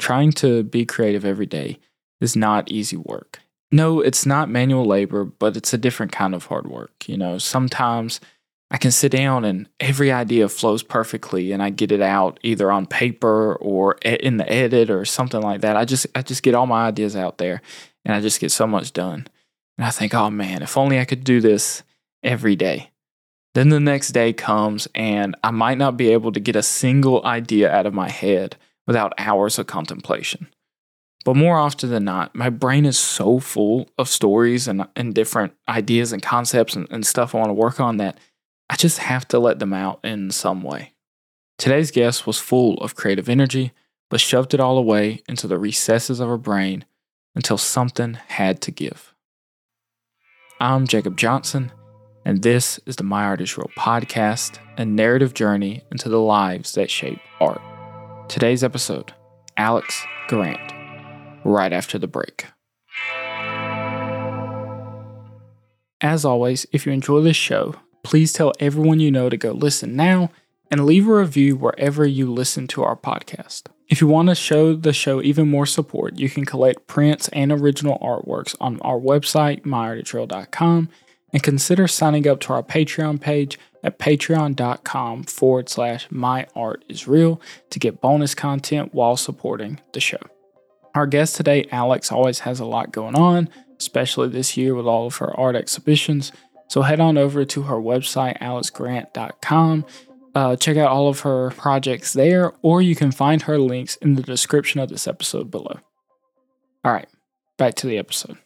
Trying to be creative every day is not easy work. No, it's not manual labor, but it's a different kind of hard work. Sometimes I can sit down and every idea flows perfectly and I get it out either on paper or in the edit or something like that. I just get all my ideas out there and I just get so much done. And I think, oh man, if only I could do this every day. Then the next day comes and I might not be able to get a single idea out of my head without hours of contemplation. But more often than not, my brain is so full of stories and different ideas and concepts and stuff I want to work on that I just have to let them out in some way. Today's guest was full of creative energy, but shoved it all away into the recesses of her brain until something had to give. I'm Jacob Johnson, and this is the My Art is Real podcast, a narrative journey into the lives that shape art. Today's episode, Alex Garant, right after the break. As always, if you enjoy this show, please tell everyone you know to go listen now and leave a review wherever you listen to our podcast. If you want to show the show even more support, you can collect prints and original artworks on our website, myartisreal.com, and consider signing up to our Patreon page at patreon.com/myartisreal to get bonus content while supporting the show. Our guest today, Alex, always has a lot going on, especially this year with all of her art exhibitions. So head on over to her website, alexgarant.com. Check out all of her projects there, or you can find her links in the description of this episode below. All right, back to the episode.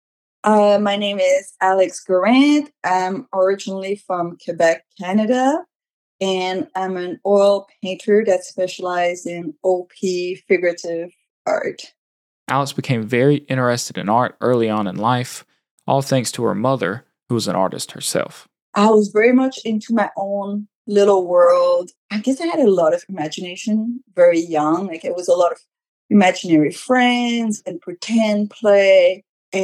My name is Alex Garant. I'm originally from Quebec, Canada, and I'm an oil painter that specializes in OP figurative art. Alex became very interested in art early on in life, all thanks to her mother, who was an artist herself. I was very much into my own little world. I guess I had a lot of imagination very young. It was a lot of imaginary friends and pretend play.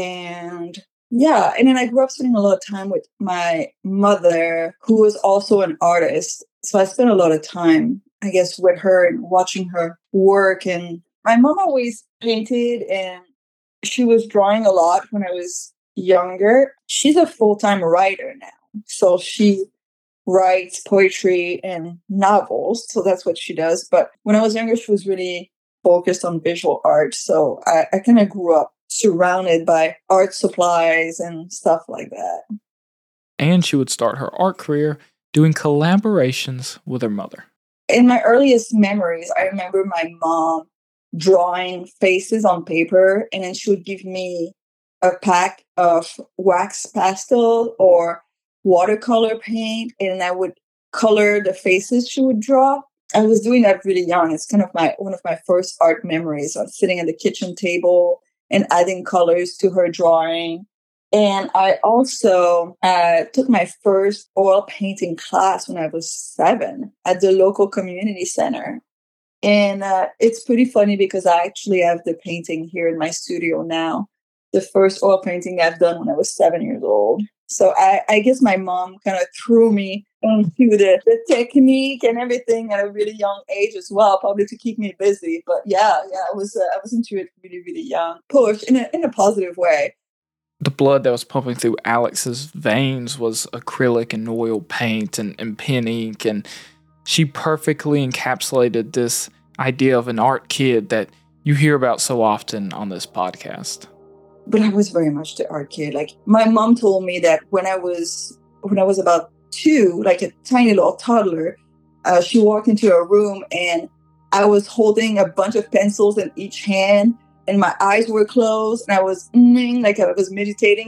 And then I grew up spending a lot of time with my mother, who was also an artist. So I spent a lot of time, I guess, with her and watching her work. And my mom always painted and she was drawing a lot when I was younger. She's a full-time writer now. So she writes poetry and novels. So that's what she does. But when I was younger, she was really focused on visual art. So I kind of grew up surrounded by art supplies and stuff like that. And she would start her art career doing collaborations with her mother. In my earliest memories, I remember my mom drawing faces on paper, and then she would give me a pack of wax pastel or watercolor paint, and I would color the faces she would draw. I was doing that really young. It's kind of one of my first art memories. I was sitting at the kitchen table and adding colors to her drawing. And I also took my first oil painting class when I was 7 at the local community center. And it's pretty funny because I actually have the painting here in my studio now. The first oil painting I've done when I was 7 years old. So I guess my mom kind of threw me into the technique and everything at a really young age as well, probably to keep me busy. But I was into it really, really young, pushed in a positive way. The blood that was pumping through Alex's veins was acrylic and oil paint and pen ink, and she perfectly encapsulated this idea of an art kid that you hear about so often on this podcast. But I was very much the art kid. My mom told me that when I was about 2, like a tiny little toddler, she walked into a room and I was holding a bunch of pencils in each hand and my eyes were closed and I was I was meditating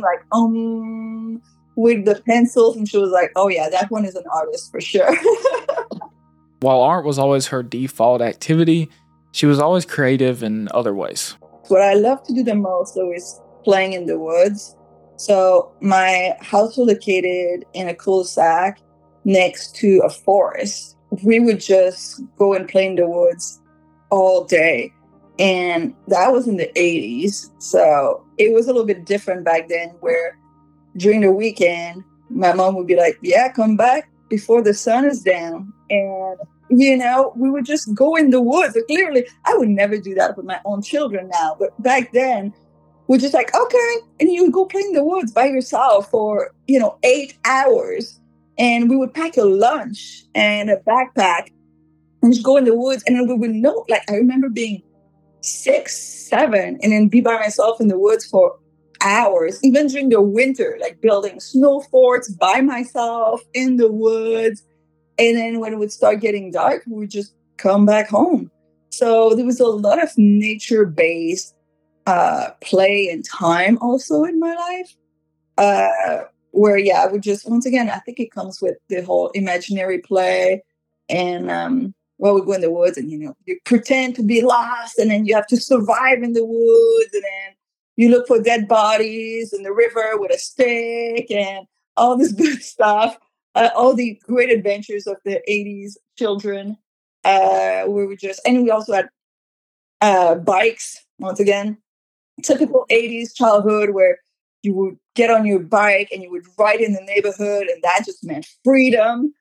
with the pencils, and she was like, "Oh yeah, that one is an artist for sure." While art was always her default activity, she was always creative in other ways. What I love to do the most, though, is playing in the woods. So my house was located in a cul-de-sac next to a forest. We would just go and play in the woods all day. And that was in the 80s. So it was a little bit different back then, where during the weekend, my mom would be like, "Yeah, come back before the sun is down." And we would just go in the woods. Clearly, I would never do that with my own children now. But back then, we're just like, okay. And you would go play in the woods by yourself for, 8 hours. And we would pack a lunch and a backpack and just go in the woods. And then we would know, like, I remember being 6, 7, and then be by myself in the woods for hours, even during the winter, like building snow forts by myself in the woods. And then when it would start getting dark, we would just come back home. So there was a lot of nature-based play and time also in my life. Where, I would just, once again, I think it comes with the whole imaginary play. And, we go in the woods and, you pretend to be lost, and then you have to survive in the woods. And then you look for dead bodies in the river with a stick and all this good stuff. All the great adventures of the 80s children. And we also had bikes, once again. Typical 80s childhood where you would get on your bike and you would ride in the neighborhood, and that just meant freedom.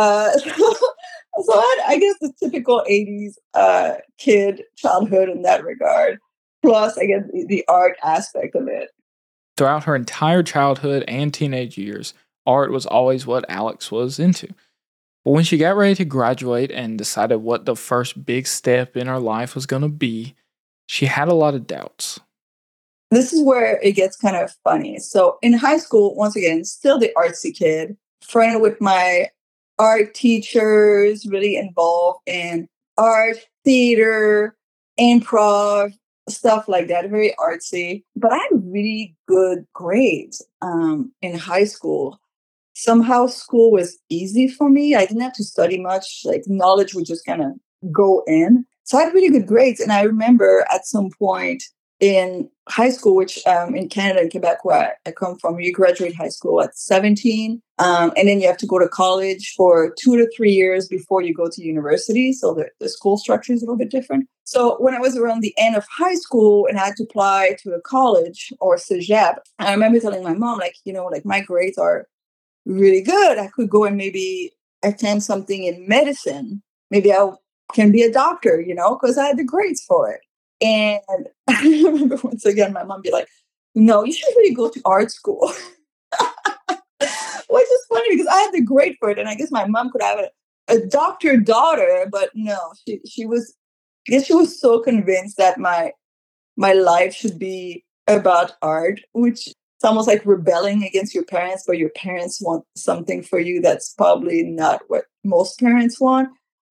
So I guess the typical 80s kid childhood in that regard. Plus, I guess the art aspect of it. Throughout her entire childhood and teenage years, art was always what Alex was into. But when she got ready to graduate and decided what the first big step in her life was going to be, she had a lot of doubts. This is where it gets kind of funny. So in high school, once again, still the artsy kid, friend with my art teachers, really involved in art, theater, improv, stuff like that, very artsy. But I had really good grades in high school. Somehow school was easy for me. I didn't have to study much. Like knowledge would just kind of go in. So I had really good grades. And I remember at some point in high school, which in Canada and Quebec, where I come from, you graduate high school at 17. And then you have to go to college for 2 to 3 years before you go to university. So the school structure is a little bit different. So when I was around the end of high school and I had to apply to a college or cégep, I remember telling my mom, like, my grades are really good. I could go and maybe attend something in medicine. Maybe I can be a doctor, because I had the grades for it. And I remember once again, my mom be like, no, you should really go to art school. Which is funny because I had the grade for it. And I guess my mom could have a doctor daughter, but no, she was so convinced that my life should be about art, which is almost like rebelling against your parents, but your parents want something for you that's probably not what most parents want.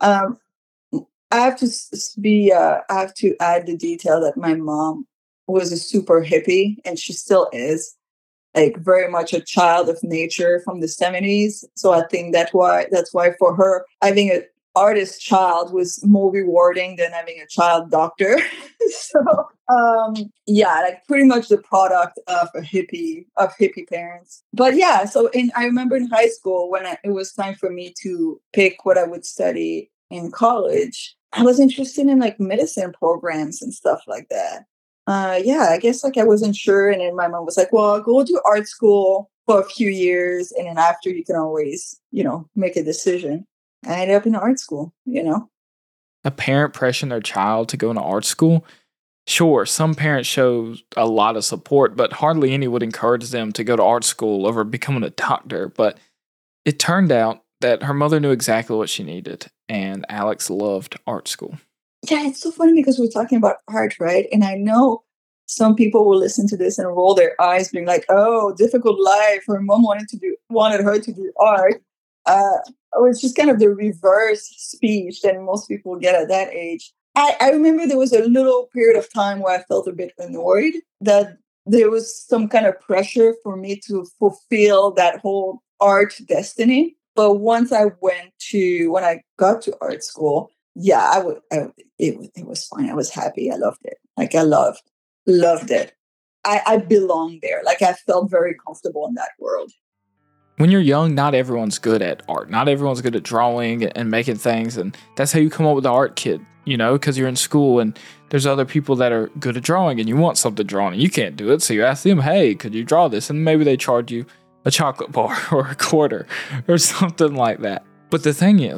I have to add the detail that my mom was a super hippie, and she still is, like very much a child of nature from the 70s. So I think that's why for her, having an artist child was more rewarding than having a child doctor. So like pretty much the product of hippie parents. But yeah, so I remember in high school when it was time for me to pick what I would study in college, I was interested in like medicine programs and stuff like that. I guess like I wasn't sure. And then my mom was like, well, go to art school for a few years. And then after you can always, make a decision. I ended up in art school, A parent pressuring their child to go into art school? Sure, some parents show a lot of support, but hardly any would encourage them to go to art school over becoming a doctor. But it turned out that her mother knew exactly what she needed, and Alex loved art school. Yeah, it's so funny because we're talking about art, right? And I know some people will listen to this and roll their eyes being like, oh, difficult life. Her mom wanted her to do art. It's just kind of the reverse speech that most people get at that age. I remember there was a little period of time where I felt a bit annoyed that there was some kind of pressure for me to fulfill that whole art destiny. But once when I got to art school, it was fine. I was happy. I loved it. Like I loved it. I belonged there. Like I felt very comfortable in that world. When you're young, not everyone's good at art. Not everyone's good at drawing and making things. And that's how you come up with the art kit, because you're in school and there's other people that are good at drawing and you want something drawn and you can't do it. So you ask them, hey, could you draw this? And maybe they charge you a chocolate bar or a quarter or something like that. But the thing is,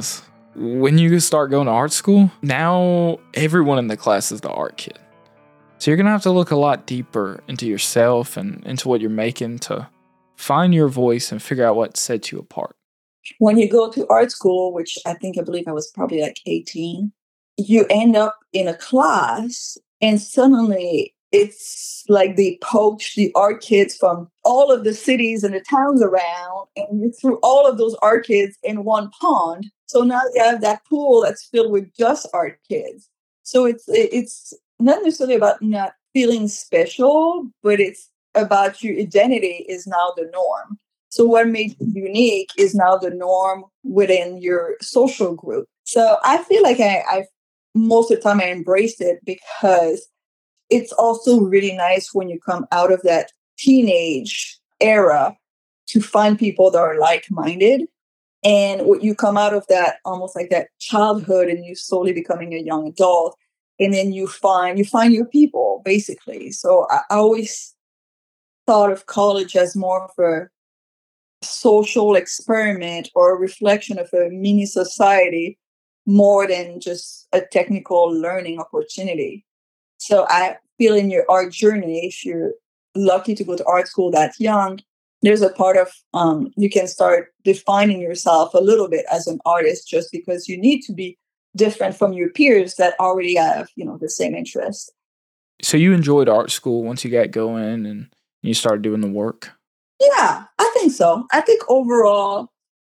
when you start going to art school, now everyone in the class is the art kid. So you're going to have to look a lot deeper into yourself and into what you're making to find your voice and figure out what sets you apart. When you go to art school, which I believe I was probably like 18, you end up in a class and suddenly it's like they poach the art kids from all of the cities and the towns around, and you threw all of those art kids in one pond. So now you have that pool that's filled with just art kids. So it's not necessarily about not feeling special, but it's about your identity is now the norm. So what made you unique is now the norm within your social group. So I feel like I most of the time I embraced it because it's also really nice when you come out of that teenage era to find people that are like-minded. And when you come out of that, almost like that childhood, and you slowly becoming a young adult, and then you find your people, basically. So I always thought of college as more of a social experiment or a reflection of a mini society more than just a technical learning opportunity. So I feel in your art journey, if you're lucky to go to art school that young, there's a part of you can start defining yourself a little bit as an artist just because you need to be different from your peers that already have, the same interest. So you enjoyed art school once you got going and you started doing the work? Yeah, I think so. I think overall,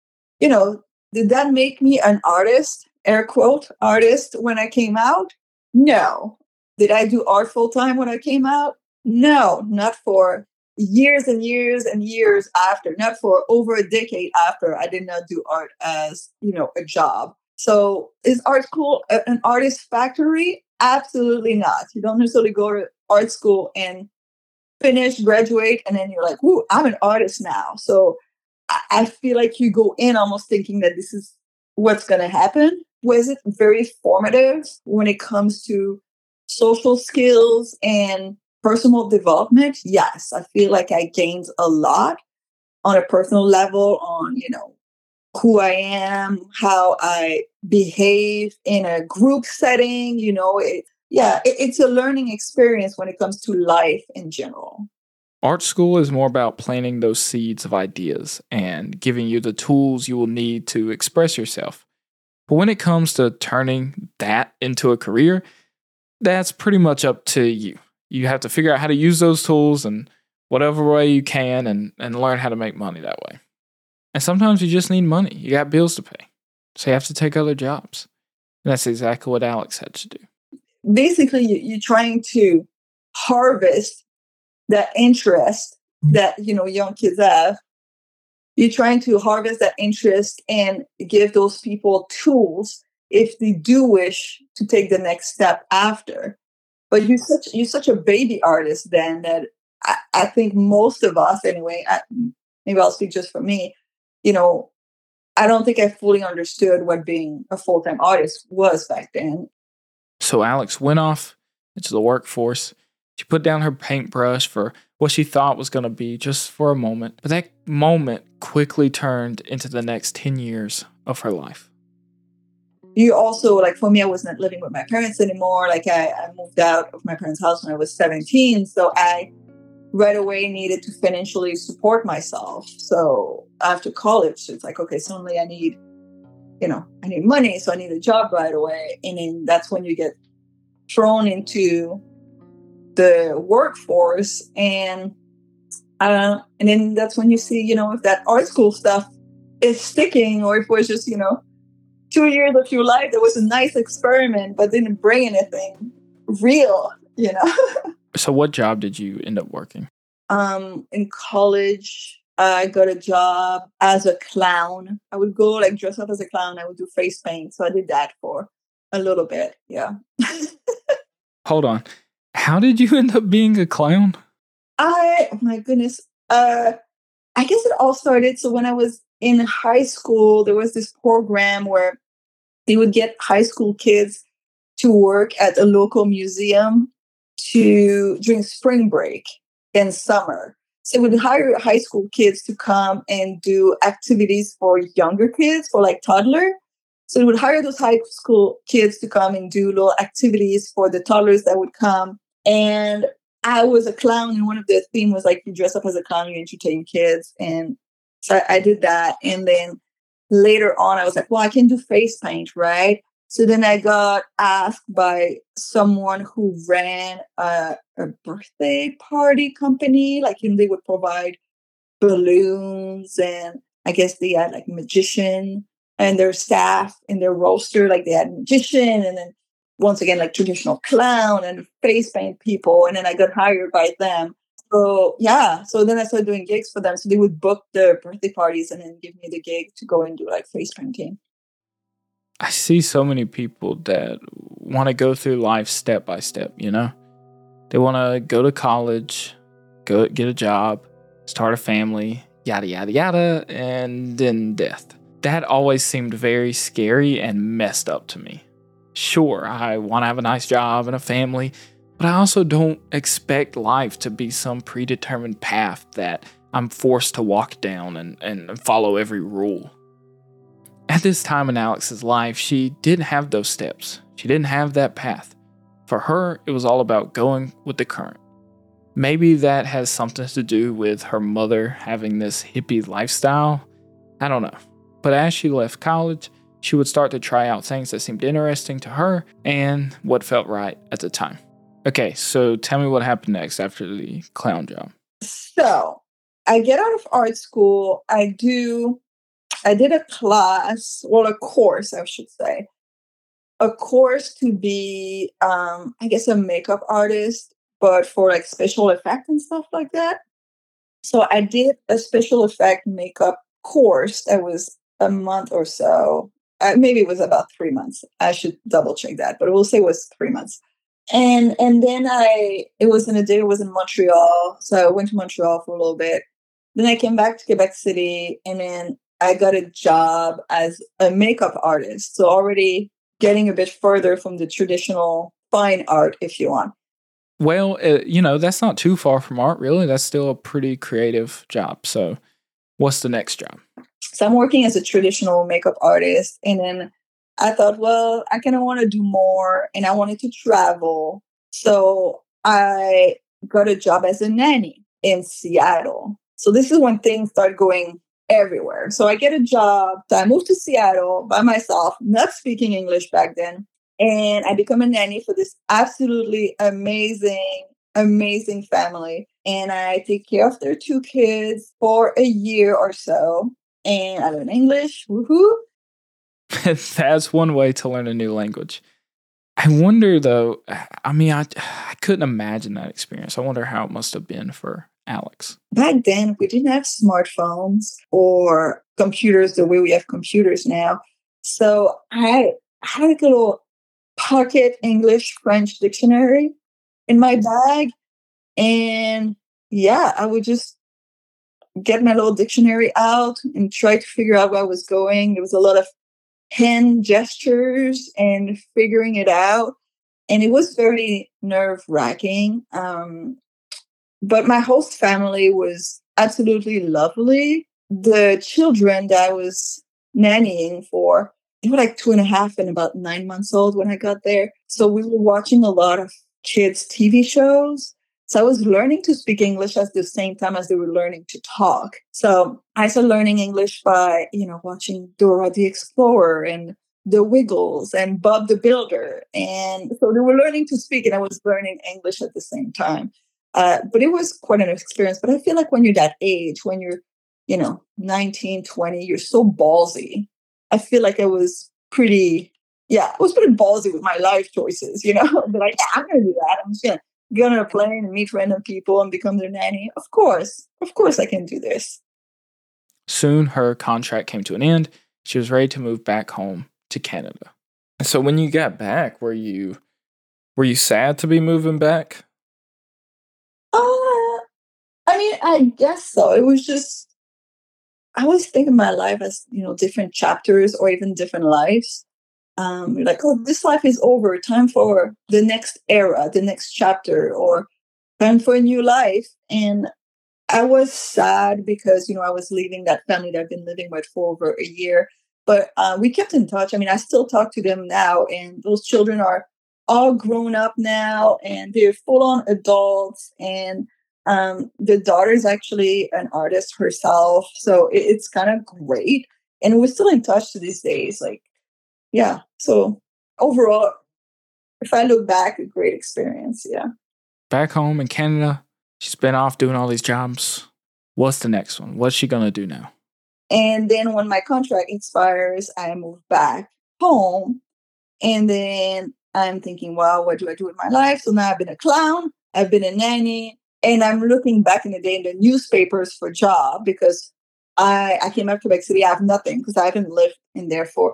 did that make me an artist, air quote, artist when I came out? No. Did I do art full time when I came out? No, not for years and years and years after, not for over a decade after. I did not do art as, a job. So is art school an artist factory? Absolutely not. You don't necessarily go to art school and finish, graduate, and then you're like, ooh, I'm an artist now. So I feel like you go in almost thinking that this is what's going to happen. Was it very formative when it comes to social skills and personal development? Yes, I feel like I gained a lot on a personal level on, who I am, how I behave in a group setting, it's a learning experience when it comes to life in general. Art school is more about planting those seeds of ideas and giving you the tools you will need to express yourself. But when it comes to turning that into a career, that's pretty much up to you. You have to figure out how to use those tools in whatever way you can and learn how to make money that way. And sometimes you just need money. You got bills to pay. So you have to take other jobs. And that's exactly what Alex had to do. Basically, you're trying to harvest that interest that, young kids have. You're trying to harvest that interest and give those people tools if they do wish to take the next step after. But you're such a baby artist then that I think most of us, anyway, maybe I'll speak just for me, I don't think I fully understood what being a full-time artist was back then. So Alex went off into the workforce. She put down her paintbrush for what she thought was going to be just for a moment. But that moment quickly turned into the next 10 years of her life. You also, like for me, I was not living with my parents anymore. Like I moved out of my parents' house when I was 17. So I right away needed to financially support myself. So after college, it's like, okay, suddenly I need money. So I need a job right away. And then that's when you get thrown into the workforce. And then that's when you see, if that art school stuff is sticking or if it was just, 2 years of your life that was a nice experiment, but didn't bring anything real, So what job did you end up working? In college, I got a job as a clown. I would go dress up as a clown. I would do face paint. So I did that for a little bit. Yeah. Hold on. How did you end up being a clown? Oh my goodness. I guess it all started. So when I was in high school, there was this program where they would get high school kids to work at a local museum during spring break and summer. So we would hire high school kids to come and do activities for younger kids, for like toddler. So we would hire those high school kids to come and do little activities for the toddlers that would come. And I was a clown, and one of the theme was like you dress up as a clown, you entertain kids. And so I did that. And then later on, I was like, well, I can do face paint, right? So then I got asked by someone who ran a birthday party company, like, they would provide balloons, and I guess they had like magician and their staff in their roster, like they had magician, and then once again like traditional clown and face paint people, and then I got hired by them. So yeah, so then I started doing gigs for them. So they would book the birthday parties and then give me the gig to go and do like face painting. I see so many people that want to go through life step by step, you know? They want to go to college, go get a job, start a family, yada, yada, yada, and then death. That always seemed very scary and messed up to me. Sure, I want to have a nice job and a family, but I also don't expect life to be some predetermined path that I'm forced to walk down and follow every rule. At this time in Alex's life, she didn't have those steps. She didn't have that path. For her, it was all about going with the current. Maybe that has something to do with her mother having this hippie lifestyle. I don't know. But as she left college, she would start to try out things that seemed interesting to her and what felt right at the time. Okay, so tell me what happened next after the clown job. So I get out of art school. I did a class, well, a course, I should say, a course to be, I guess, a makeup artist, but for like special effect and stuff like that. So I did a special effect makeup course that was a month or so. Maybe it was about 3 months. I should double check that, but we'll say it was 3 months. And then it was in Montreal. So I went to Montreal for a little bit. Then I came back to Quebec City, and then I got a job as a makeup artist. So already getting a bit further from the traditional fine art, if you want. Well, that's not too far from art, really. That's still a pretty creative job. So what's the next job? So I'm working as a traditional makeup artist. And then I thought, well, I kind of want to do more, and I wanted to travel. So I got a job as a nanny in Seattle. So this is when things start going everywhere. So I get a job. So I moved to Seattle by myself, not speaking English back then. And I become a nanny for this absolutely amazing, amazing family. And I take care of their 2 kids for a year or so. And I learn English. Woohoo. That's one way to learn a new language. I wonder, though, I couldn't imagine that experience. I wonder how it must have been for Alex. Back then, we didn't have smartphones or computers the way we have computers now. So I had like a little pocket English French dictionary in my bag. And yeah, I would just get my little dictionary out and try to figure out where I was going. There was a lot of hand gestures and figuring it out. And it was very nerve-wracking. But my host family was absolutely lovely. The children that I was nannying for, they were like 2.5 and about 9 months old when I got there. So we were watching a lot of kids' TV shows. So I was learning to speak English at the same time as they were learning to talk. So I started learning English by, watching Dora the Explorer and The Wiggles and Bob the Builder. And so they were learning to speak, and I was learning English at the same time. But it was quite an experience. But I feel like when you're that age, when you're, 19, 20, you're so ballsy. I feel like I was pretty ballsy with my life choices, But like, yeah, I'm going to do that. I'm just going to get on a plane and meet random people and become their nanny. Of course I can do this. Soon her contract came to an end. She was ready to move back home to Canada. So when you got back, were you sad to be moving back? I guess so. It was just, I was thinking my life as, different chapters or even different lives. Like, oh, this life is over. Time for the next era, the next chapter, or time for a new life. And I was sad because, I was leaving that family that I've been living with for over a year. But we kept in touch. I mean, I still talk to them now, and those children are all grown up now, and they're full on adults. And the daughter is actually an artist herself, so it's kind of great. And we're still in touch to these days. Like, yeah. So overall, if I look back, a great experience. Yeah. Back home in Canada, she's been off doing all these jobs. What's the next one? What's she going to do now? And then when my contract expires, I move back home. And then I'm thinking, well, what do I do with my life? So now I've been a clown, I've been a nanny, and I'm looking back in the day in the newspapers for job because I came up to Quebec City. I have nothing because I haven't lived in there for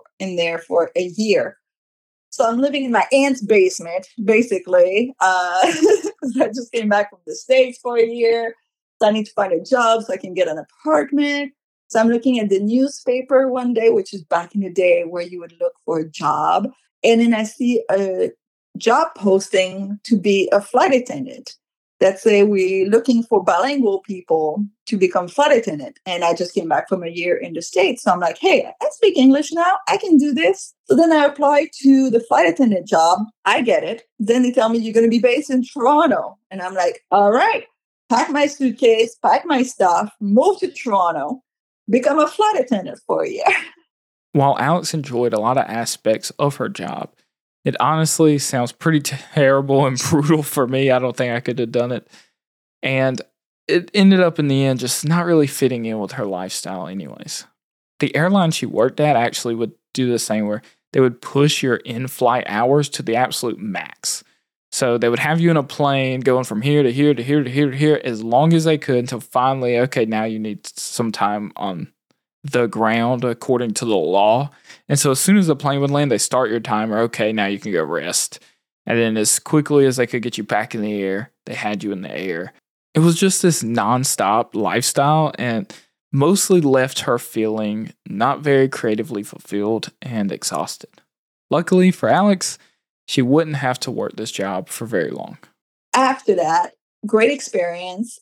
a year. So I'm living in my aunt's basement, basically, because I just came back from the States for a year. So I need to find a job so I can get an apartment. So I'm looking at the newspaper one day, which is back in the day where you would look for a job. And then I see a job posting to be a flight attendant that say we're looking for bilingual people to become flight attendant. And I just came back from a year in the States. So I'm like, hey, I speak English now. I can do this. So then I apply to the flight attendant job. I get it. Then they tell me you're going to be based in Toronto. And I'm like, all right, pack my suitcase, pack my stuff, move to Toronto, become a flight attendant for a year. While Alex enjoyed a lot of aspects of her job, it honestly sounds pretty terrible and brutal for me. I don't think I could have done it. And it ended up in the end just not really fitting in with her lifestyle anyways. The airline she worked at actually would do this thing where they would push your in-flight hours to the absolute max. So they would have you in a plane going from here to here to here to here to here as long as they could until finally, okay, now you need some time on the ground according to the law. And so as soon as the plane would land, they start your timer. Okay, now you can go rest. And then as quickly as they could get you back in the air, they had you in the air. It was just this nonstop lifestyle and mostly left her feeling not very creatively fulfilled and exhausted. Luckily for Alex, she wouldn't have to work this job for very long. After that, great experience.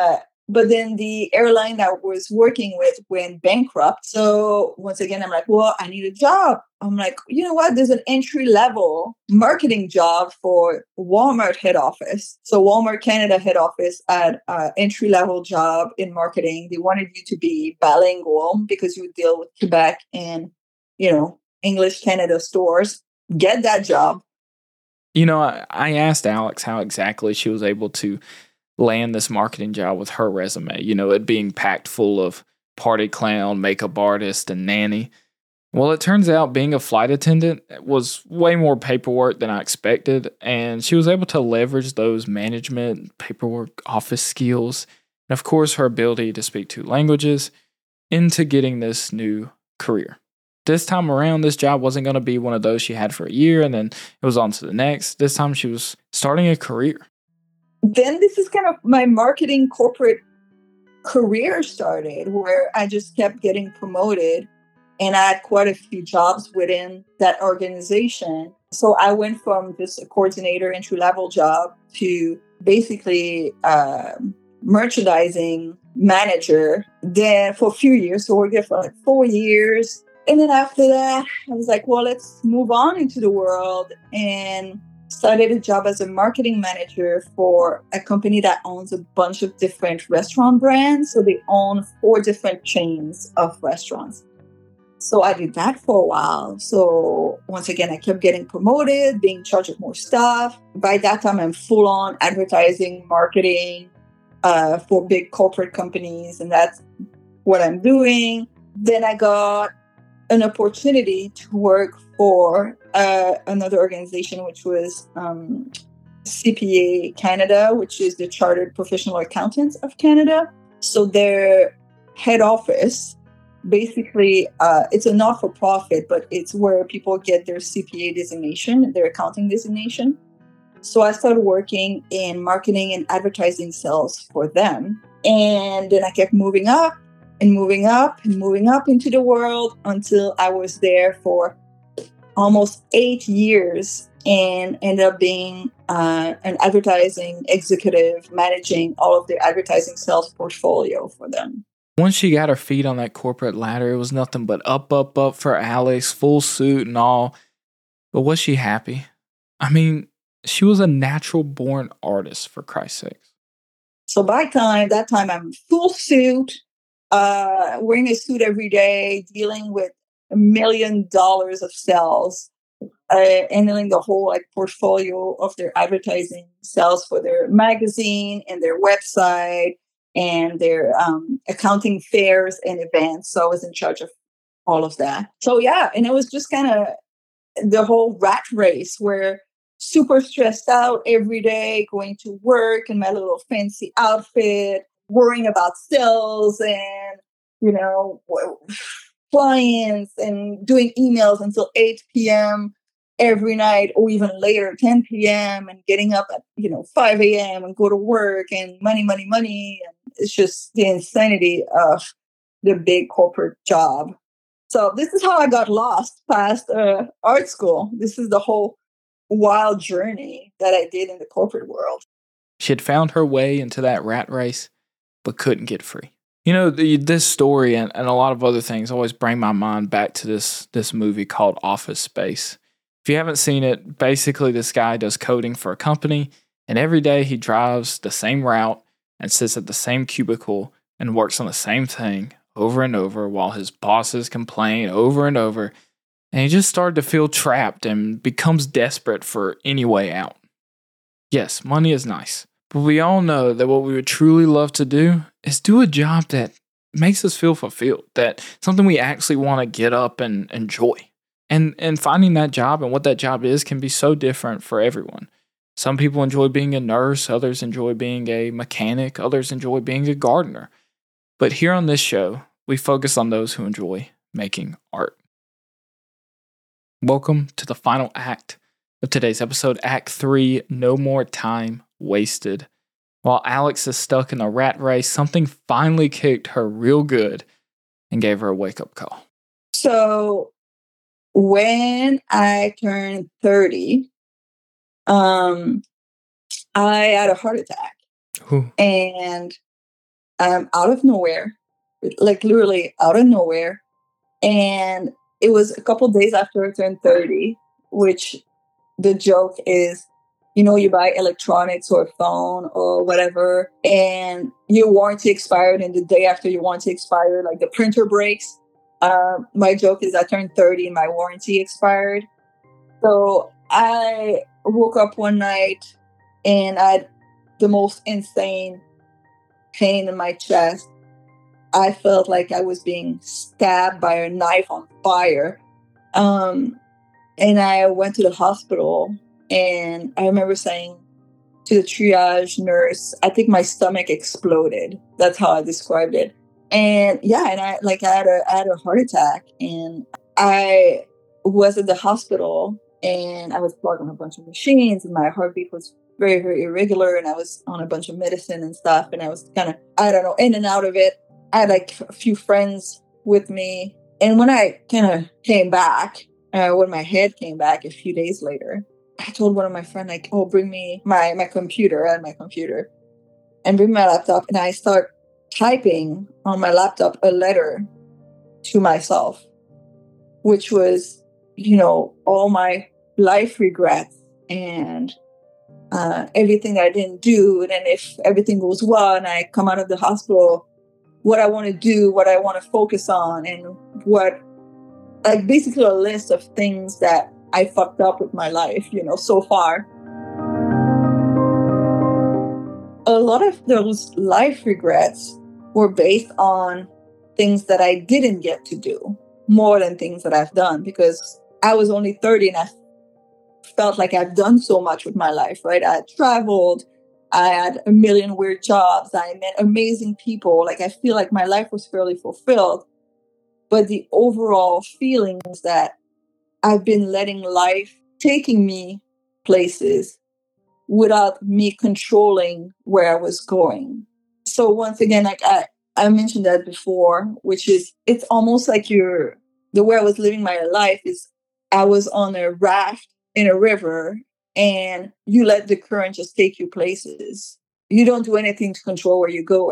But then the airline that I was working with went bankrupt. So once again, I'm like, well, I need a job. I'm like, you know what? There's an entry-level marketing job for Walmart head office. So Walmart Canada head office had an entry-level job in marketing. They wanted you to be bilingual because you would deal with Quebec and, English Canada stores. Get that job. I asked Alex how exactly she was able to land this marketing job with her resume, it being packed full of party clown, makeup artist, and nanny. Well, it turns out being a flight attendant was way more paperwork than I expected, and she was able to leverage those management, paperwork, office skills, and of course her ability to speak two languages into getting this new career. This time around, this job wasn't going to be one of those she had for a year and then it was on to the next. This time she was starting a career. Then this is kind of my marketing corporate career started, where I just kept getting promoted and I had quite a few jobs within that organization. So I went from just a coordinator entry-level job to basically merchandising manager then for a few years. So we're there for like 4 years. And then after that, I was like, well, let's move on into the world and started a job as a marketing manager for a company that owns a bunch of different restaurant brands. So they own 4 different chains of restaurants. So I did that for a while. So once again, I kept getting promoted, being in charge of more stuff. By that time, I'm full on advertising, marketing for big corporate companies. And that's what I'm doing. Then I got an opportunity to work for another organization, which was CPA Canada, which is the Chartered Professional Accountants of Canada. So their head office, basically, it's a not-for-profit, but it's where people get their CPA designation, their accounting designation. So I started working in marketing and advertising sales for them. And then I kept moving up and moving up and moving up into the world until I was there for almost 8 years and ended up being an advertising executive, managing all of their advertising sales portfolio for them. Once she got her feet on that corporate ladder, it was nothing but up, up, up for Alex, full suit and all. But was she happy? I mean, she was a natural born artist, for Christ's sakes. So by that time I'm full suit, wearing a suit every day, dealing with $1 million of sales, handling the whole like portfolio of their advertising sales for their magazine and their website and their accounting fairs and events. So I was in charge of all of that. So yeah, and it was just kind of the whole rat race where super stressed out every day, going to work in my little fancy outfit, worrying about sales and, clients and doing emails until 8 p.m. every night or even later, 10 p.m. and getting up at, 5 a.m. and go to work and money, money, money. And it's just the insanity of the big corporate job. So this is how I got lost past art school. This is the whole wild journey that I did in the corporate world. She had found her way into that rat race, but couldn't get free. This story and a lot of other things always bring my mind back to this movie called Office Space. If you haven't seen it, basically this guy does coding for a company, and every day he drives the same route and sits at the same cubicle and works on the same thing over and over while his bosses complain over and over. And he just started to feel trapped and becomes desperate for any way out. Yes, money is nice, but we all know that what we would truly love to do is do a job that makes us feel fulfilled, that something we actually want to get up and enjoy. And finding that job and what that job is can be so different for everyone. Some people enjoy being a nurse, others enjoy being a mechanic, others enjoy being a gardener. But here on this show, we focus on those who enjoy making art. Welcome to the final act of today's episode, Act 3, No More Time Wasted. While Alex is stuck in a rat race, something finally kicked her real good and gave her a wake-up call. So when I turned 30, I had a heart attack. Ooh. And out of nowhere, like literally out of nowhere. And it was a couple days after I turned 30, which the joke is, you buy electronics or a phone or whatever, and your warranty expired, and the day after your warranty expired, like the printer breaks. My joke is I turned 30 and my warranty expired. So I woke up one night and I had the most insane pain in my chest. I felt like I was being stabbed by a knife on fire. And I went to the hospital, and I remember saying to the triage nurse, I think my stomach exploded. That's how I described it. And yeah, and I had a heart attack, and I was at the hospital, and I was plugged on a bunch of machines, and my heartbeat was very, very irregular, and I was on a bunch of medicine and stuff, and I was kind of, in and out of it. I had like a few friends with me, and when I kind of came back, when my head came back a few days later, I told one of my friends, like, oh, bring me my computer. I had my computer, and bring my laptop, and I start typing on my laptop a letter to myself, which was, all my life regrets and everything I didn't do. And then if everything goes well and I come out of the hospital, what I want to do, what I want to focus on, and basically a list of things that I fucked up with my life, so far. A lot of those life regrets were based on things that I didn't get to do more than things that I've done, because I was only 30 and I felt like I've done so much with my life, right? I traveled, I had a million weird jobs, I met amazing people. Like, I feel like my life was fairly fulfilled. But the overall feeling is that I've been letting life taking me places without me controlling where I was going. So once again, like I mentioned that before, which is, it's almost like the way I was living my life is I was on a raft in a river, and you let the current just take you places. You don't do anything to control where you're going.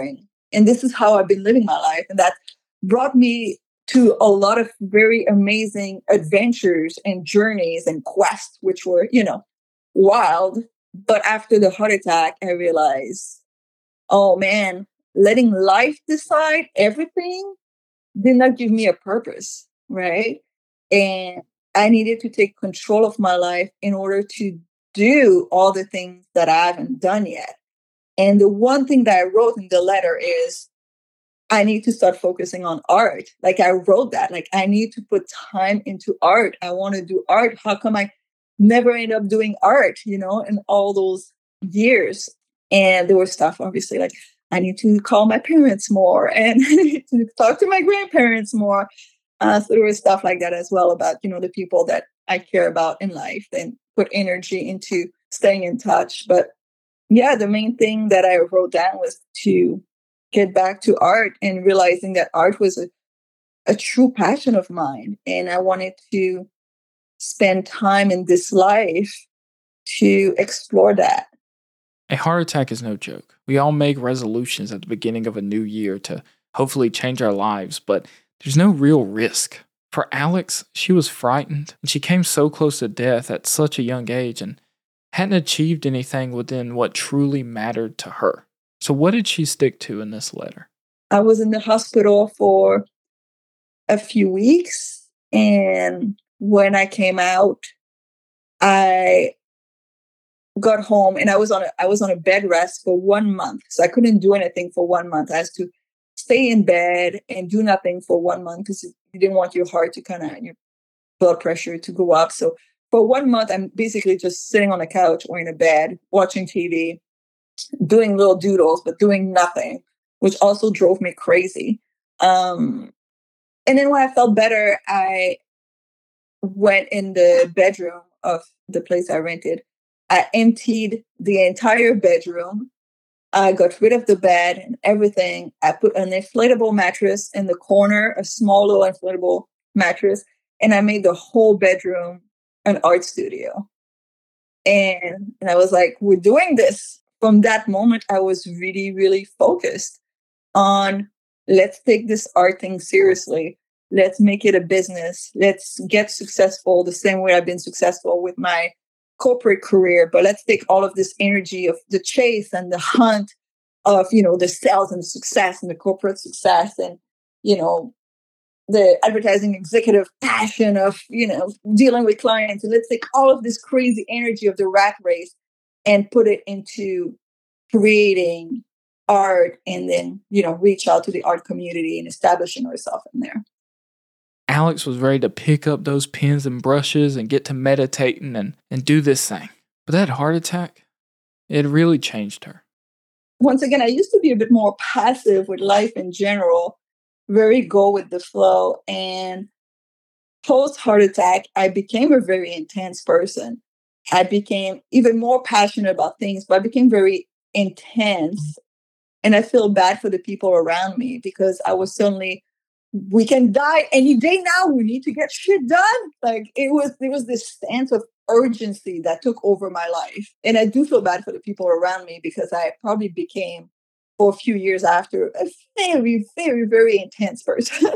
And this is how I've been living my life. And that brought me to a lot of very amazing adventures and journeys and quests, which were, wild. But after the heart attack, I realized, oh man, letting life decide everything did not give me a purpose, right? And I needed to take control of my life in order to do all the things that I haven't done yet. And the one thing that I wrote in the letter is, I need to start focusing on art. Like I wrote that, like I need to put time into art. I want to do art. How come I never end up doing art, in all those years? And there was stuff, obviously, like I need to call my parents more and I need to talk to my grandparents more. So there was stuff like that as well about, the people that I care about in life and put energy into staying in touch. But yeah, the main thing that I wrote down was to get back to art and realizing that art was a true passion of mine. And I wanted to spend time in this life to explore that. A heart attack is no joke. We all make resolutions at the beginning of a new year to hopefully change our lives, but there's no real risk. For Alex, she was frightened, and she came so close to death at such a young age and hadn't achieved anything within what truly mattered to her. So what did she stick to in this letter? I was in the hospital for a few weeks, and when I came out, I got home and I was on a bed rest for 1 month. So I couldn't do anything for 1 month. I had to stay in bed and do nothing for 1 month because you didn't want your heart to your blood pressure to go up. So for 1 month, I'm basically just sitting on a couch or in a bed, watching TV, doing little doodles, but doing nothing, which also drove me crazy. And then when I felt better, I went in the bedroom of the place I rented. I emptied the entire bedroom. I got rid of the bed and everything. I put an inflatable mattress in the corner, a small little inflatable mattress, and I made the whole bedroom an art studio. And I was like, we're doing this. From that moment, I was really, really focused on, let's take this art thing seriously. Let's make it a business. Let's get successful the same way I've been successful with my corporate career. But let's take all of this energy of the chase and the hunt of, the sales and the success and the corporate success and, the advertising executive passion of, dealing with clients. And let's take all of this crazy energy of the rat race and put it into creating art and then, reach out to the art community and establishing ourselves in there. Alex was ready to pick up those pens and brushes and get to meditating and do this thing. But that heart attack, it really changed her. Once again, I used to be a bit more passive with life in general, very go with the flow. And post heart attack, I became a very intense person. I became even more passionate about things, but I became very intense. And I feel bad for the people around me because I was suddenly, we can die any day now. We need to get shit done. Like there was this stance of urgency that took over my life. And I do feel bad for the people around me because I probably became, for a few years after, a very, very, very intense person.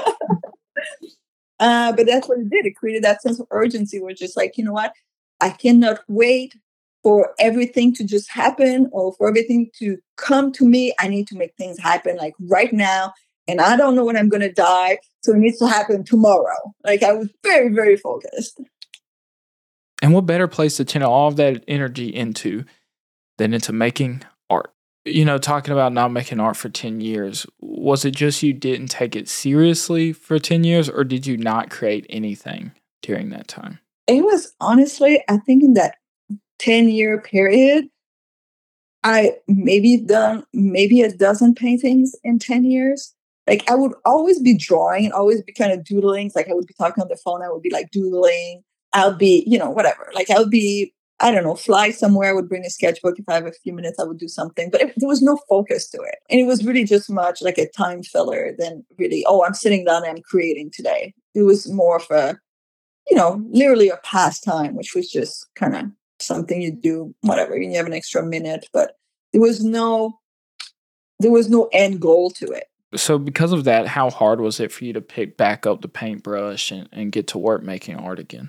But that's what it did. It created that sense of urgency where it's just like, you know what? I cannot wait for everything to just happen or for everything to come to me. I need to make things happen like right now. And I don't know when I'm going to die. So it needs to happen tomorrow. Like I was very, very focused. And what better place to channel all of that energy into than into making art? Talking about not making art for 10 years, was it just you didn't take it seriously for 10 years or did you not create anything during that time? It was honestly, I think in that 10-year period, I maybe done maybe a dozen paintings in 10 years. Like I would always be drawing and always be kind of doodling. Like I would be talking on the phone. I would be like doodling. I'll be, whatever. Like I would be, I don't know, fly somewhere. I would bring a sketchbook. If I have a few minutes, I would do something. But there was no focus to it. And it was really just much like a time filler than really, I'm sitting down and I'm creating today. It was more of a, literally a pastime, which was just kind of something you do, whatever, you have an extra minute. But there was no there was no end goal to it. So because of that, how hard was it for you to pick back up the paintbrush and get to work making art again?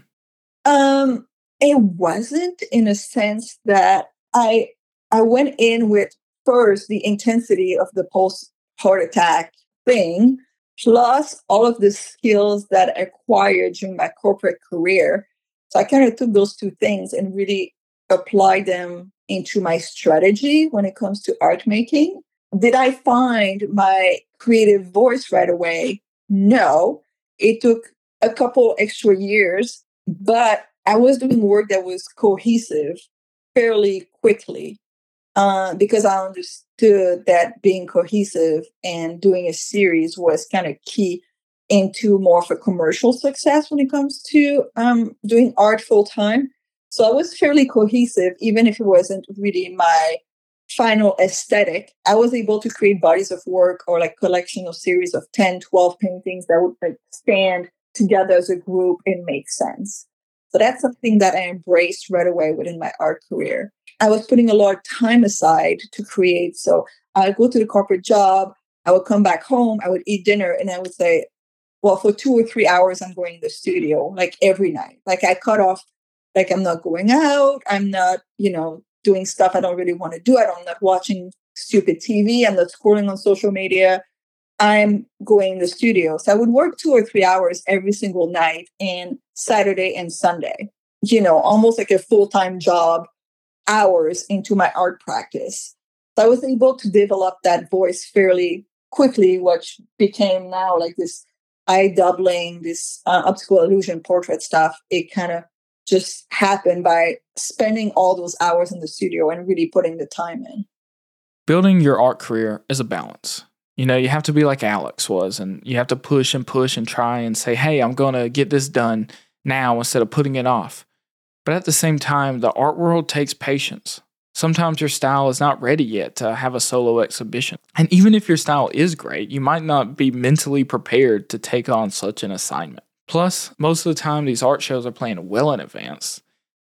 It wasn't, in a sense that I went in with first the intensity of the post heart attack thing, plus all of the skills that I acquired during my corporate career. So I kind of took those two things and really applied them into my strategy when it comes to art making. Did I find my creative voice right away? No. It took a couple extra years, but I was doing work that was cohesive fairly quickly because I understood that being cohesive and doing a series was kind of key into more of a commercial success when it comes to doing art full time. So I was fairly cohesive, even if it wasn't really my final aesthetic. I was able to create bodies of work or like collection of series of 10, 12 paintings that would like stand together as a group and make sense. So that's something that I embraced right away within my art career. I was putting a lot of time aside to create. So I would go to the corporate job, I would come back home, I would eat dinner, and I would say, well, for 2 or 3 hours, I'm going to the studio, like every night. Like I cut off, like I'm not going out, I'm not, doing stuff I don't really want to do. I'm not watching stupid TV, I'm not scrolling on social media. I'm going to the studio. So I would work 2 or 3 hours every single night and Saturday and Sunday, almost like a full-time job, hours into my art practice. So I was able to develop that voice fairly quickly, which became now like this eye doubling, this optical illusion portrait stuff. It kind of just happened by spending all those hours in the studio and really putting the time in. Building your art career is a balance. You have to be like Alex was, and you have to push and try and say, hey, I'm going to get this done now instead of putting it off. But at the same time, the art world takes patience. Sometimes your style is not ready yet to have a solo exhibition. And even if your style is great, you might not be mentally prepared to take on such an assignment. Plus, most of the time, these art shows are planned well in advance.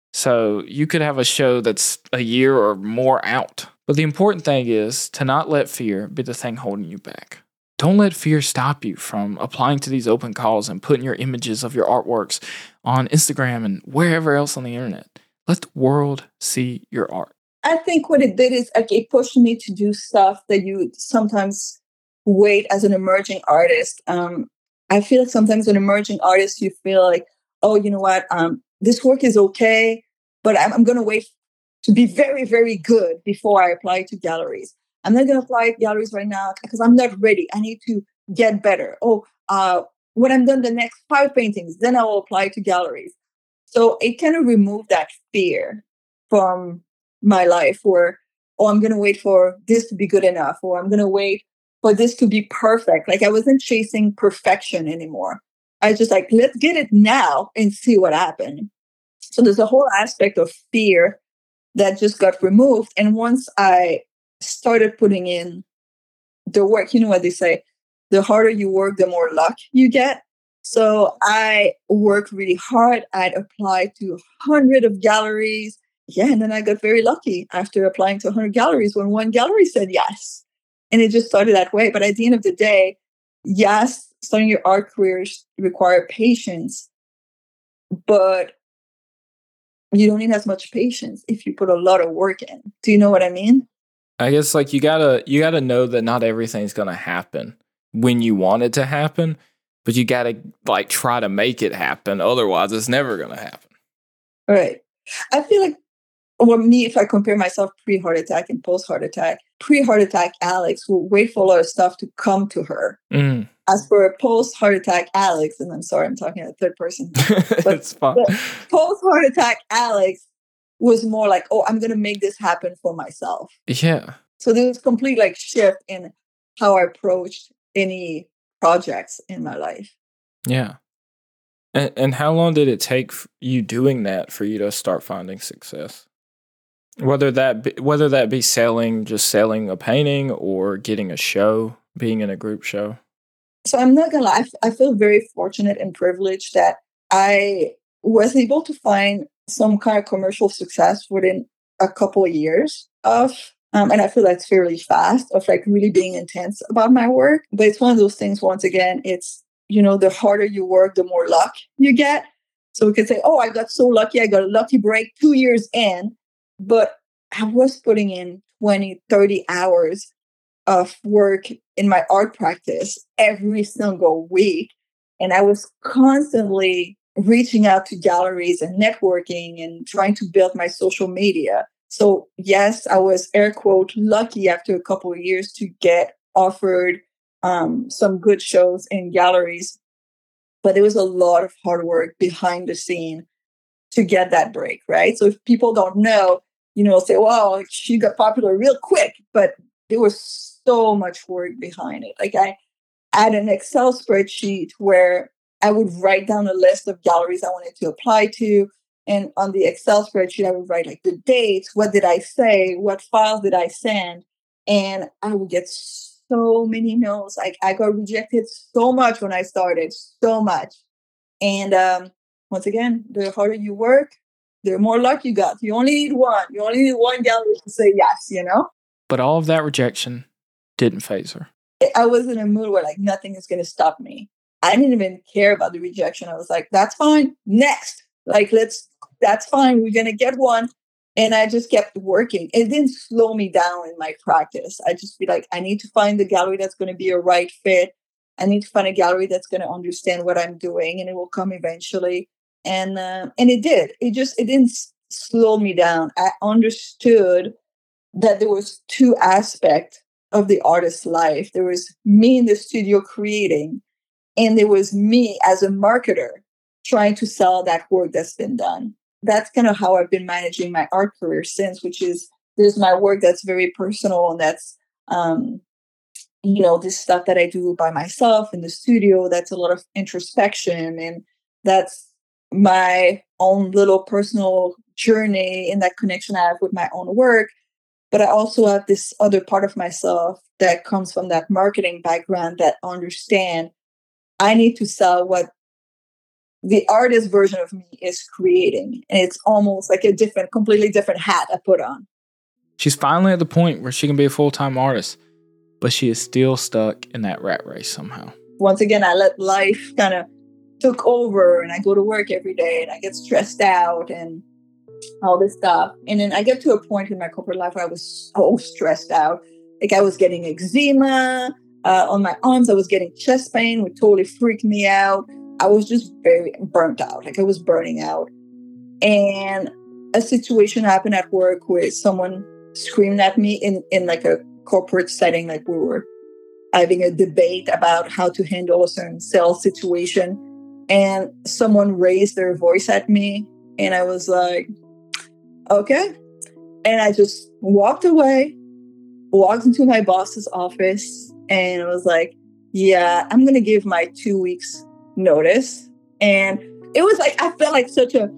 So you could have a show that's a year or more out. But the important thing is to not let fear be the thing holding you back. Don't let fear stop you from applying to these open calls and putting your images of your artworks on Instagram and wherever else on the internet. Let the world see your art. I think what it did is it pushed me to do stuff that you sometimes wait as an emerging artist. I feel like sometimes an emerging artist, you feel like, oh, you know what? This work is okay, but I'm going to wait to be very, very good before I apply to galleries. I'm not going to apply to galleries right now because I'm not ready. I need to get better. When I'm done the next 5 paintings, then I will apply to galleries. So it kind of removed that fear from my life where, I'm going to wait for this to be good enough, or I'm going to wait for this to be perfect. Like I wasn't chasing perfection anymore. I was just like, let's get it now and see what happened. So there's a whole aspect of fear that just got removed. And once I started putting in the work, you know what they say, the harder you work, the more luck you get. So I worked really hard. I'd applied to hundreds of galleries. Yeah, and then I got very lucky after applying to 100 galleries when one gallery said yes. And it just started that way. But at the end of the day, yes, starting your art careers require patience, but you don't need as much patience if you put a lot of work in. Do you know what I mean? I guess like you gotta know that not everything's gonna happen when you want it to happen, but you gotta like try to make it happen. Otherwise, it's never gonna happen. Right. I feel like, well, me, if I compare myself pre-heart attack and post-heart attack, pre-heart attack Alex will wait for a lot of stuff to come to her. Mm. As for a post-heart attack Alex, and I'm sorry, I'm talking in the third person. But it's fun. Post-heart attack Alex was more like, I'm going to make this happen for myself. Yeah. So there was a complete like shift in how I approached any projects in my life. Yeah. And how long did it take you doing that for you to start finding success? Whether that be selling a painting or getting a show, being in a group show. So I'm not gonna lie, I feel very fortunate and privileged that I was able to find some kind of commercial success within a couple of years of And I feel that's fairly fast of like really being intense about my work. But it's one of those things, once again, it's, the harder you work, the more luck you get. So we could say, oh, I got so lucky. I got a lucky break 2 years in, but I was putting in 20, 30 hours of work in my art practice every single week. And I was constantly reaching out to galleries and networking and trying to build my social media. So yes, I was air quote lucky after a couple of years to get offered some good shows in galleries, but there was a lot of hard work behind the scene to get that break, right? So if people don't know, say, "Wow, she got popular real quick," but there was so much work behind it. Like I had an Excel spreadsheet where I would write down a list of galleries I wanted to apply to. And on the Excel spreadsheet, I would write like the dates, what did I say, what files did I send? And I would get so many no's. I got rejected so much when I started, so much. And once again, the harder you work, the more luck you got. You only need one. You only need one gallery to say yes. But all of that rejection didn't faze her. I was in a mood where like nothing is going to stop me. I didn't even care about the rejection. I was like, that's fine. Next. That's fine. We're going to get one. And I just kept working. It didn't slow me down in my practice. I just be like, I need to find the gallery that's going to be a right fit. I need to find a gallery that's going to understand what I'm doing, and it will come eventually. And it did. It didn't slow me down. I understood that there was two aspects of the artist's life. There was me in the studio creating, and there was me as a marketer trying to sell that work that's been done. That's kind of how I've been managing my art career since, which is there's my work that's very personal, and that's, this stuff that I do by myself in the studio. That's a lot of introspection, and that's my own little personal journey in that connection I have with my own work. But I also have this other part of myself that comes from that marketing background that understand I need to sell what the artist version of me is creating. And it's almost like a completely different hat I put on. She's finally at the point where she can be a full-time artist, but she is still stuck in that rat race somehow. Once again, I let life kind of took over, and I go to work every day and I get stressed out and all this stuff. And then I get to a point in my corporate life where I was so stressed out. Like I was getting eczema on my arms. I was getting chest pain, which totally freaked me out. I was just very burnt out. Like I was burning out. And a situation happened at work where someone screamed at me in like a corporate setting. Like we were having a debate about how to handle a certain sales situation. And someone raised their voice at me. And I was like, okay. And I just walked away, walked into my boss's office, and I was like, yeah, I'm going to give my 2 weeks notice. And it was like, I felt like such a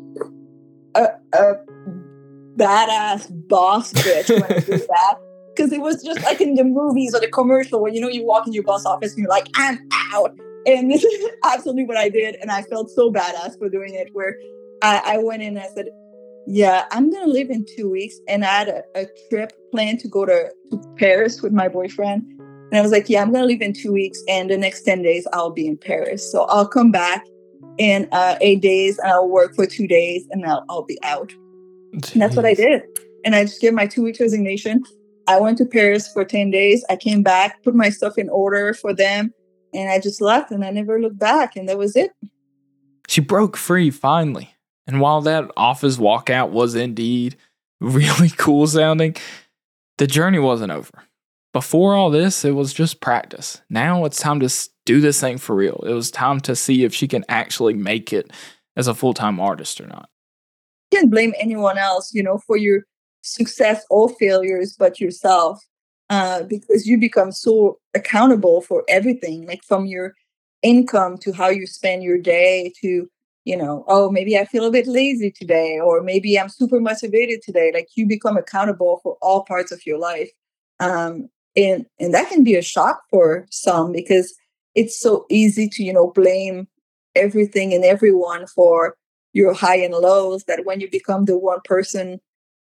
badass boss bitch when I did that. Because it was just like in the movies or the commercial where, you walk in your boss office and you're like, I'm out. And this is absolutely what I did. And I felt so badass for doing it, where I went in and I said, yeah, I'm going to leave in 2 weeks. And I had a trip planned to go to Paris with my boyfriend. And I was like, yeah, I'm going to leave in 2 weeks. And the next 10 days, I'll be in Paris. So I'll come back in 8 days and I'll work for 2 days and I'll be out. Jeez. And that's what I did. And I just gave my 2 week resignation. I went to Paris for 10 days. I came back, put my stuff in order for them. And I just left and I never looked back. And that was it. She broke free finally. And while that office walkout was indeed really cool sounding, the journey wasn't over. Before all this, it was just practice. Now it's time to do this thing for real. It was time to see if she can actually make it as a full-time artist or not. You can't blame anyone else, for your success or failures but yourself, because you become so accountable for everything, like from your income to how you spend your day to, oh, maybe I feel a bit lazy today, or maybe I'm super motivated today. Like you become accountable for all parts of your life. And that can be a shock for some because it's so easy to, blame everything and everyone for your high and lows, that when you become the one person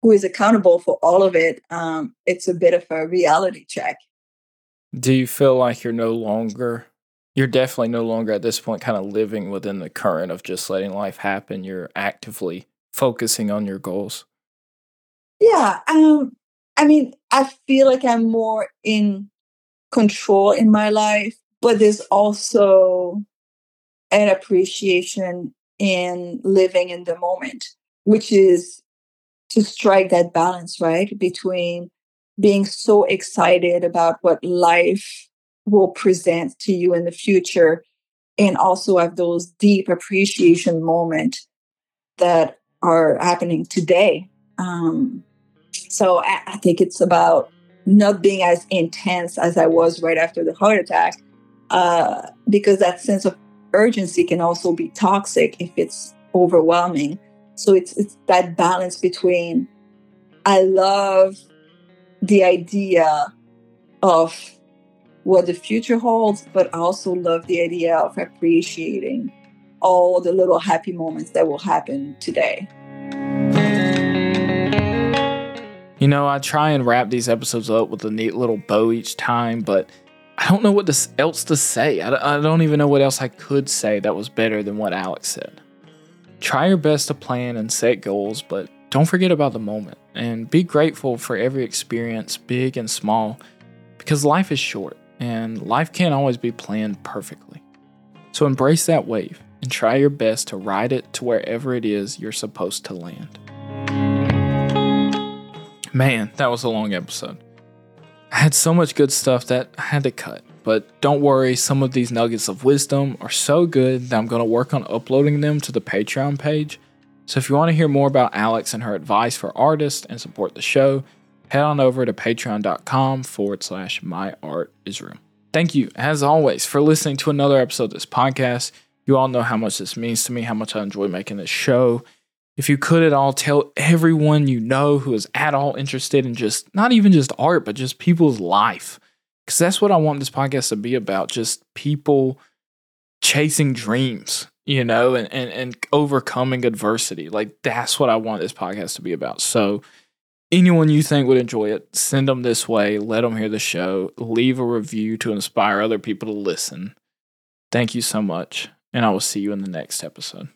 who is accountable for all of it, it's a bit of a reality check. Do you feel like you're definitely no longer at this point kind of living within the current of just letting life happen? You're actively focusing on your goals? Yeah. I mean, I feel like I'm more in control in my life, but there's also an appreciation in living in the moment, which is to strike that balance, right? Between being so excited about what life will present to you in the future and also have those deep appreciation moments that are happening today. So I think it's about not being as intense as I was right after the heart attack, because that sense of urgency can also be toxic if it's overwhelming. So it's that balance between I love the idea of what the future holds, but I also love the idea of appreciating all the little happy moments that will happen today. You know, I try and wrap these episodes up with a neat little bow each time, but I don't know what else to say. I don't even know what else I could say that was better than what Alex said. Try your best to plan and set goals, but don't forget about the moment. And be grateful for every experience, big and small, because life is short, and life can't always be planned perfectly. So embrace that wave, and try your best to ride it to wherever it is you're supposed to land. Man, that was a long episode. I had so much good stuff that I had to cut, but don't worry, some of these nuggets of wisdom are so good that I'm going to work on uploading them to the Patreon page. So if you want to hear more about Alex and her advice for artists and support the show, head on over to patreon.com/myartisroom. Thank you, as always, for listening to another episode of this podcast. You all know how much this means to me, how much I enjoy making this show. If you could at all, tell everyone you know who is at all interested in just, not even just art, but just people's life. Because that's what I want this podcast to be about, just people chasing dreams, and overcoming adversity. Like, that's what I want this podcast to be about. So anyone you think would enjoy it, send them this way, let them hear the show, leave a review to inspire other people to listen. Thank you so much, and I will see you in the next episode.